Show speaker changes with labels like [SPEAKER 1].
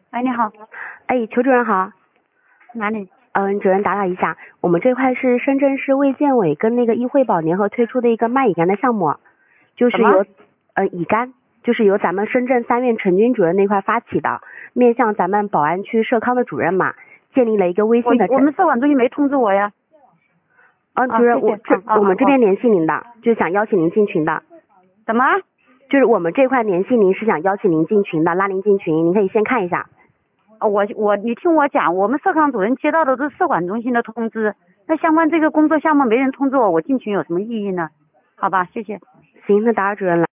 [SPEAKER 1] 哎，你好，
[SPEAKER 2] 哎，裘主任好。
[SPEAKER 1] 哪里？
[SPEAKER 2] 主任打扰一下，我们这块是深圳市卫健委跟那个医惠保联合推出的一个卖乙肝的项目，就是由乙肝，就是由咱们深圳3院陈军主任那块发起的，面向咱们宝安区社康的主任嘛，建立了一个微信的。
[SPEAKER 1] 我们社管中心没通知我呀。
[SPEAKER 2] 主任，
[SPEAKER 1] 谢谢
[SPEAKER 2] 我们这边联系您的，就是想邀请您进群的。
[SPEAKER 1] 怎么？
[SPEAKER 2] 就是我们这块联系您是想邀请您进群的，拉您进群，您可以先看一下。
[SPEAKER 1] 你听我讲，我们社康主任接到的都是社管中心的通知，那相关这个工作项目没人通知我，我进群有什么意义呢？好吧，谢谢。
[SPEAKER 2] 行，那打扰主任了。